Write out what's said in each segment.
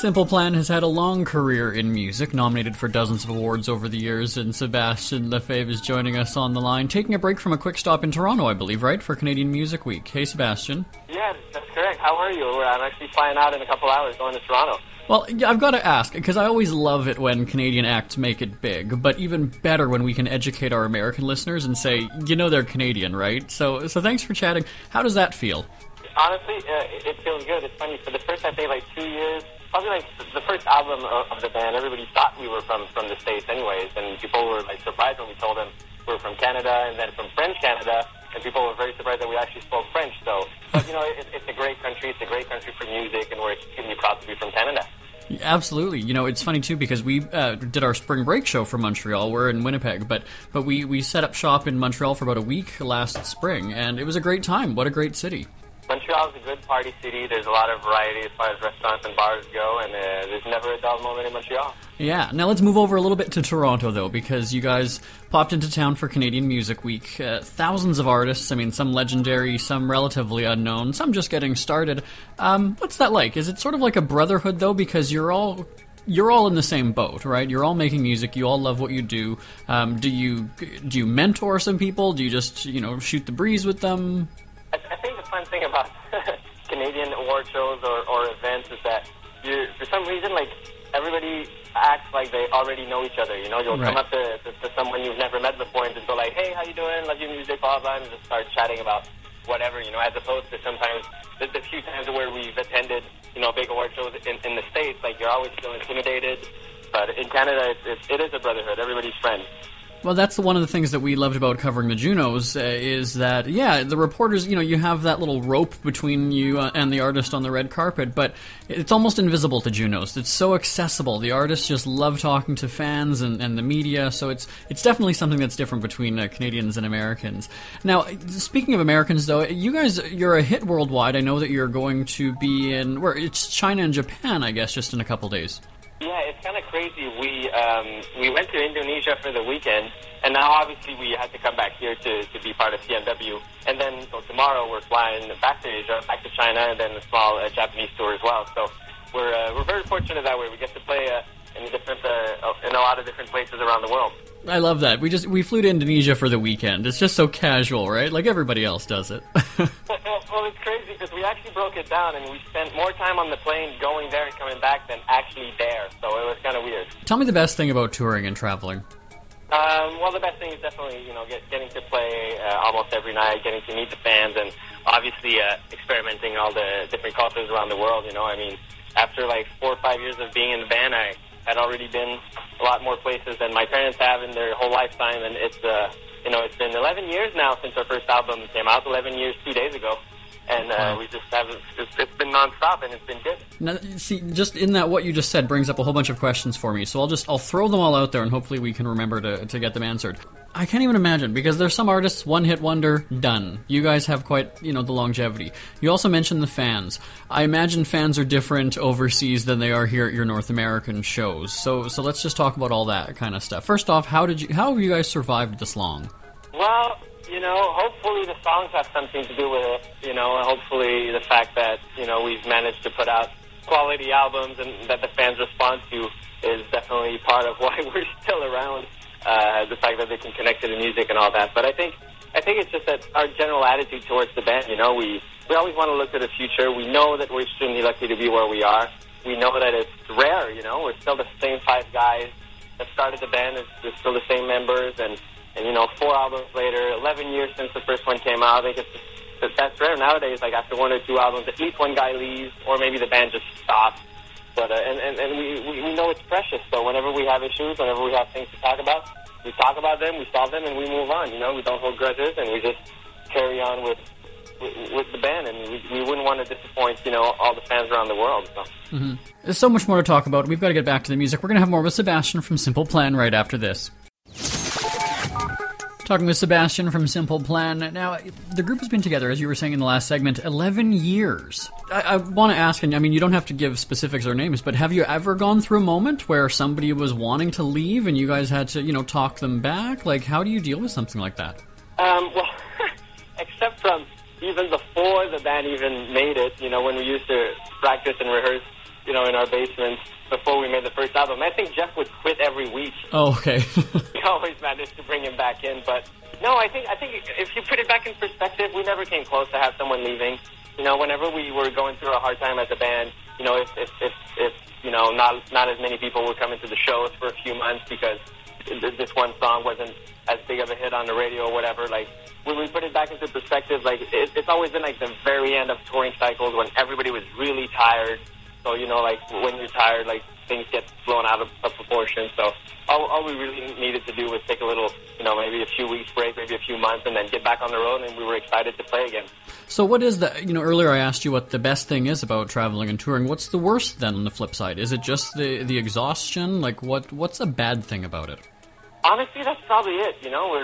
Simple Plan has had a long career in music, nominated for dozens of awards over the years, and Sebastian Lefebvre is joining us on the line, taking a break from a quick stop in Toronto, I believe, right, for Canadian Music Week. Hey, Sebastian. Yeah, that's correct. How are you? I'm actually flying out in a couple hours going to Toronto. Well, I've got to ask, because I always love it when Canadian acts make it big, but even better when we can educate our American listeners and say, you know they're Canadian, right? So thanks for chatting. How does that feel? Honestly, it feels good. It's funny. For the first, I think, 2 years, probably the first album of the band, everybody thought we were from the States anyways, and people were surprised when we told them we were from Canada and then from French Canada, and people were very surprised that we actually spoke French. So, but it's a great country. It's a great country for music, and we're extremely proud to be from Canada. Absolutely. It's funny, too, because we did our spring break show for Montreal. We're in Winnipeg, but we set up shop in Montreal for about a week last spring, and it was a great time. What a great city. Montreal is a good party city. There's a lot of variety as far as restaurants and bars go, and there's never a dull moment in Montreal. Yeah. Now let's move over a little bit to Toronto, though, because you guys popped into town for Canadian Music Week. Thousands of artists, some legendary, some relatively unknown, some just getting started. What's that like? Is it sort of like a brotherhood, though, because you're all in the same boat, right? You're all making music. You all love what you do. Do you mentor some people? Do you just, shoot the breeze with them? I think the fun thing about Canadian award shows or events is that for some reason, everybody acts like they already know each other. You'll come up to someone you've never met before and just go hey, how you doing? Love your music, blah, blah, and just start chatting about whatever, as opposed to sometimes the few times where we've attended, big award shows in the States, you're always still intimidated. But in Canada, it is a brotherhood. Everybody's friends. Well, that's one of the things that we loved about covering the Junos, is that, the reporters, you have that little rope between you and the artist on the red carpet, but it's almost invisible to Junos. It's so accessible. The artists just love talking to fans and the media, so it's definitely something that's different between Canadians and Americans. Now, speaking of Americans, though, you're a hit worldwide. I know that you're going to be in, it's China and Japan, I guess, just in a couple days. Yeah, it's kind of crazy. We went to Indonesia for the weekend, and now obviously we had to come back here to be part of CMW. And then tomorrow we're flying back to Asia, back to China, and then a small Japanese tour as well. So we're very fortunate that way. We get to play in a lot of different places around the world. I love that. We flew to Indonesia for the weekend. It's just so casual, right? Like everybody else does it. Well, it's crazy because we actually broke it down and we spent more time on the plane going there and coming back than actually there. So it was kind of weird. Tell me the best thing about touring and traveling. Well, the best thing is definitely, getting to play almost every night, getting to meet the fans, and obviously experimenting all the different cultures around the world. After 4 or 5 years of being in the band, I had already been a lot more places than my parents have in their whole lifetime, and it's been 11 years now since our first album came out, 11 years 2 days ago, and we just haven't, it's been nonstop, and it's been good. Now, see, just in that, what you just said brings up a whole bunch of questions for me, so I'll throw them all out there, and hopefully we can remember to get them answered. I can't even imagine, because there's some artists, one-hit wonder, done. You guys have quite, the longevity. You also mentioned the fans. I imagine fans are different overseas than they are here at your North American shows. So let's just talk about all that kind of stuff. First off, how have you guys survived this long? Well, hopefully the songs have something to do with it. Hopefully the fact that, we've managed to put out quality albums and that the fans respond to is definitely part of why we're still around. The fact that they can connect to the music and all that. But I think it's just that our general attitude towards the band, we always want to look to the future. We know that we're extremely lucky to be where we are. We know that it's rare, we're still the same 5 guys that started the band. It's still the same members, and 4 albums later, 11 years since the first one came out. I think that's rare nowadays. After 1 or 2 albums, at least one guy leaves, or maybe the band just stops. But and we know it's precious. So whenever we have issues, whenever we have things to talk about, we talk about them, we solve them, and we move on. We don't hold grudges, and we just carry on with the band. And we wouldn't want to disappoint, all the fans around the world. So. Mm-hmm. There's so much more to talk about. We've got to get back to the music. We're going to have more with Sebastian from Simple Plan right after this. Talking with Sebastian from Simple Plan. Now, the group has been together, as you were saying in the last segment, 11 years. I want to ask, and you don't have to give specifics or names, but have you ever gone through a moment where somebody was wanting to leave and you guys had to, talk them back? How do you deal with something like that? Well, except from even before the band even made it, when we used to practice and rehearse in our basements before we made the first album. I think Jeff would quit every week. Oh, okay. We always managed to bring him back in, but no, I think if you put it back in perspective, we never came close to have someone leaving. Whenever we were going through a hard time as a band, if not as many people were coming to the shows for a few months because this one song wasn't as big of a hit on the radio or whatever, like, when we put it back into perspective, like, it's always been, like, the very end of touring cycles when everybody was really tired. So, like, when you're tired, like, things get blown out of proportion. So all we really needed to do was take a little, maybe a few weeks break, maybe a few months, and then get back on the road, and we were excited to play again. So what is the, earlier I asked you what the best thing is about traveling and touring. What's the worst then on the flip side? Is it just the exhaustion? Like, what's a bad thing about it? Honestly, that's probably it.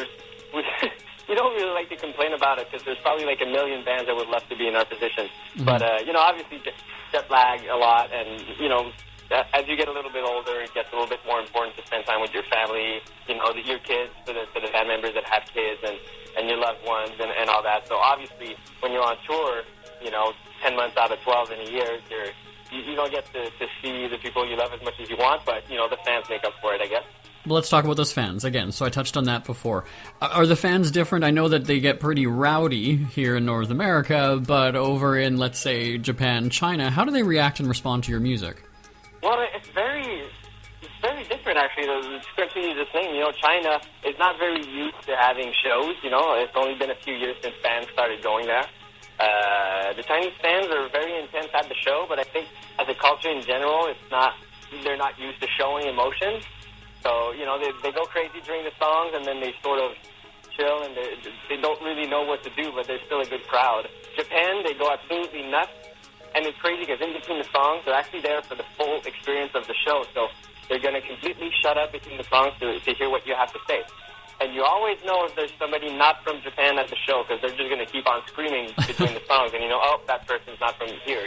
We don't really like to complain about it because there's probably like a million bands that would love to be in our position. Mm-hmm. But, obviously jet lag a lot, and, as you get a little bit older, it gets a little bit more important to spend time with your family, your kids, for the band members that have kids, and your loved ones, and all that. So obviously, when you're on tour, 10 months out of 12 in a year, you don't get to see the people you love as much as you want, but, the fans make up for it, I guess. Well, let's talk about those fans again. So I touched on that before. Are the fans different? I know that they get pretty rowdy here in North America, but over in, let's say, Japan, China, how do they react and respond to your music? Well, it's very different, actually. The description you just named, China is not very used to having shows. It's only been a few years since bands started going there. The Chinese fans are very intense at the show, but I think as a culture in general, they're not used to showing emotion. So, they go crazy during the songs, and then they sort of chill, and they don't really know what to do, but they're still a good crowd. Japan, they go absolutely nuts, and it's crazy because in between the songs, they're actually there for the full experience of the show. So they're going to completely shut up between the songs to hear what you have to say. And you always know if there's somebody not from Japan at the show because they're just going to keep on screaming between the songs, and that person's not from here,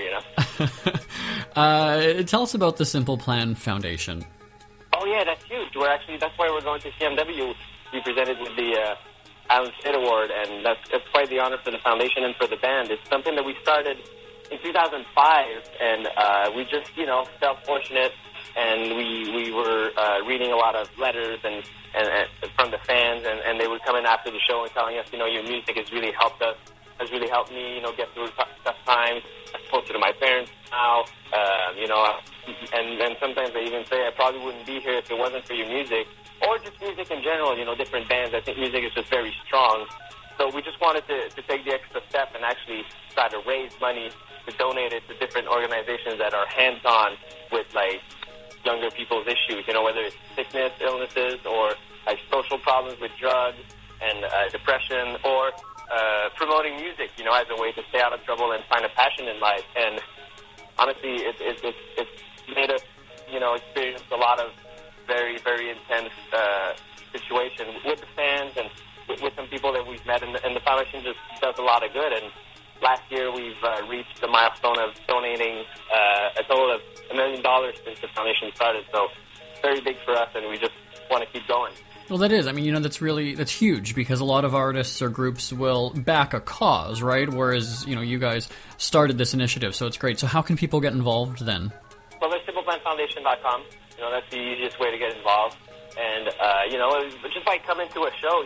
Tell us about the Simple Plan Foundation. Oh, yeah, that's huge. That's why we're going to CMW. We presented with the Alan Smith Award, and that's quite the honor for the foundation and for the band. It's something that we started in 2005, and we just, felt fortunate, and we were reading a lot of letters and from the fans, and they would come in after the show and telling us, your music has really helped us, has really helped me, get through tough times. I'm closer to my parents now, and then sometimes they even say I probably wouldn't be here if it wasn't for your music, or just music in general, different bands. I think music is just very strong. So we just wanted to take the extra step and actually try to raise money to donate it to different organizations that are hands-on with, like, younger people's issues, whether it's sickness, illnesses, or, like, social problems with drugs and depression, or promoting music, as a way to stay out of trouble and find a passion in life. And honestly, it's made us, experience a lot of very, very intense situations with the fans and with some people that we've met, and the foundation just does a lot of good. And last year, we've reached the milestone of donating a total of $1 million since the foundation started. So very big for us, and we just want to keep going. Well, that is. I mean, that's huge because a lot of artists or groups will back a cause, right? Whereas, you guys started this initiative, so it's great. So how can people get involved then? Well, there's simpleplanfoundation.com. That's the easiest way to get involved. And, just by coming to a show,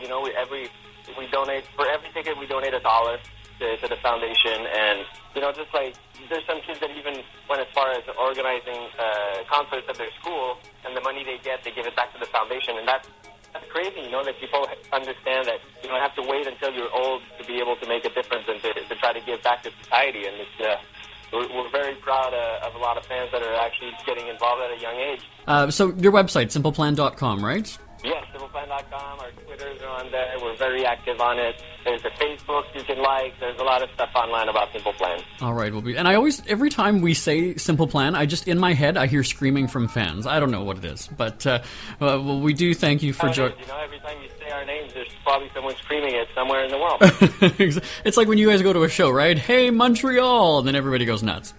we donate, for every ticket we donate $1 to the foundation. And, just like, there's some kids that even went as far as organizing concerts at their school, and the money they get, they give it back to the foundation. And that's crazy, that people understand that you don't have to wait until you're old to be able to make a difference and to try to give back to society. And it's, we're very proud of a lot of fans that are actually getting involved at a young age. So your website, simpleplan.com, right? Yes, simpleplan.com. Our Twitters are on there. We're very active on it. There's a Facebook you can like. There's a lot of stuff online about Simple Plan. All right, and I always, every time we say Simple Plan, in my head, I hear screaming from fans. I don't know what it is, but we do thank you for joining. Every time you say our names, there's probably someone screaming it somewhere in the world. It's like when you guys go to a show, right? Hey, Montreal! And then everybody goes nuts.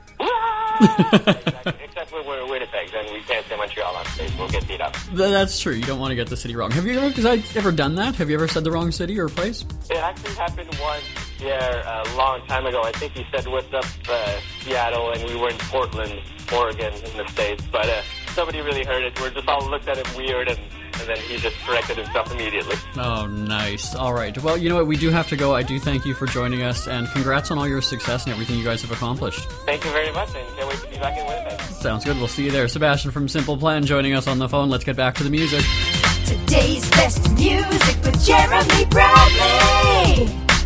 Exactly. Except when we're Winnipeg, then we can't say Montreal on stage. We'll get beat up. That's true. You don't want to get the city wrong. Have you ever done that? Have you ever said the wrong city or place? It actually happened once Pierre a long time ago. I think he said, "What's up, Seattle?" and we were in Portland, Oregon, in the States. But nobody really heard it. We just all looked at him weird, and then he just corrected himself immediately. Oh, nice. All right. Well, you know what? We do have to go. I do thank you for joining us, and congrats on all your success and everything you guys have accomplished. Thank you very much, and can't wait to be back in Winnipeg. Sounds good. We'll see you there. Sebastian from Simple Plan joining us on the phone. Let's get back to the music. Today's best music with Jeremy Bradley.